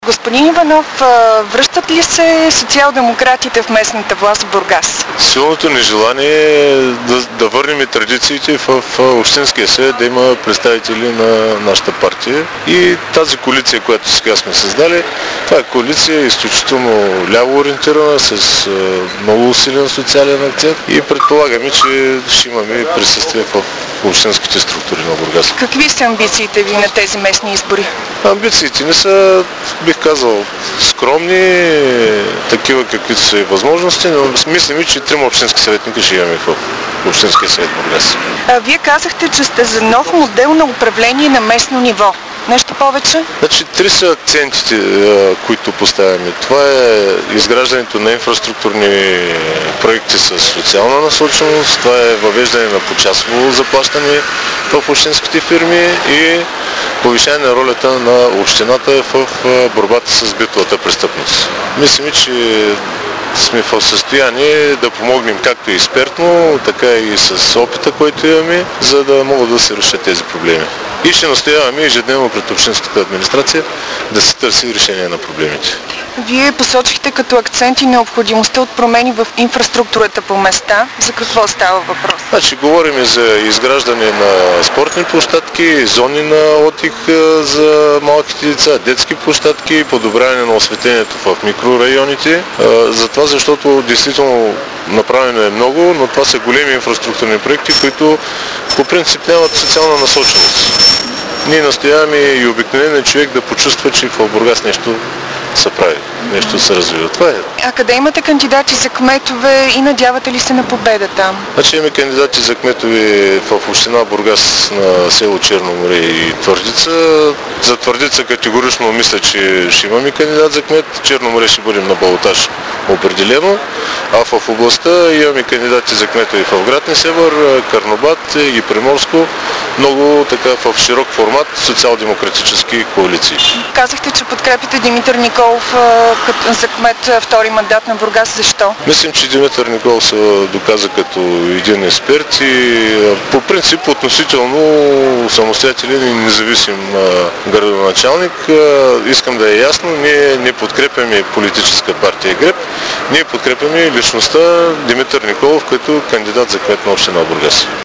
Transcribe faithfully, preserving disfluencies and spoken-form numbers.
Господин Иванов, връщат ли се социал-демократите в местната власт в Бургас? Силното нежелание е да, да върнем традициите в, в Общинския съвет, да има представители на нашата партия. И тази коалиция, която сега сме създали, това е коалиция изключително ляво ориентирана, с много силен социален акцент и предполагаме, че ще имаме присъствие в общинските структури на Бургас. Какви са амбициите ви на тези местни избори? Амбициите ни са, бих казал, скромни, такива каквито са и възможности, но мислим, че трима общински съветника ще имаме в Общинския съвет Бургас. А, вие казахте, че сте за нов модел на управление на местно ниво. Нещо повече? Значи, три са акцентите, които поставяме. Това е изграждането на инфраструктурни проекти с социална насоченост, това е въвеждане на почасово заплащане в общинските фирми и повишаване на ролята на общината в борбата с битовата престъпност. Мислим, че сме в състояние да помогнем както и експертно, така и с опита, който имаме, за да могат да се решат тези проблеми. И ще настояваме ежедневно пред общинската администрация да се търси решение на проблемите. Вие посочихте като акцент и необходимостта от промени в инфраструктурата по места. За какво става въпрос? Значи, говорим за изграждане на спортни площадки, зони на отдих за малките деца, детски площадки, подобряване на осветлението в микрорайоните. Затова, защото действително направено е много, но това са големи инфраструктурни проекти, които по принцип нямат социална насоченост. Ние настояваме и обикновеният човек да почувства, че в Бургас нещо се прави, нещо се развива. Това е. А къде имате кандидати за кметове и надявате ли се на победа там? Значи имаме кандидати за кметове в община Бургас на село Черно море и Твърдица. За Твърдица категорично мисля, че ще имаме кандидат за кмет. Черно море ще бъдем на балотаж определено. А в областта имаме кандидати за кметове в град Несебър, Карнобат и Приморско. Много така в широк формат социал-демократически коалиции. Казахте, че подкрепите Димитър Николов за кмет втори мандат на Бургас. Защо? Мислим, че Димитър Николов се доказа като един експерт и по принцип относително самостоятелен и независим градоначалник. Искам да е ясно, ние не подкрепяме политическа партия ГРЕБ, ние подкрепяме личността Димитър Николов като кандидат за кмет на община Бургас.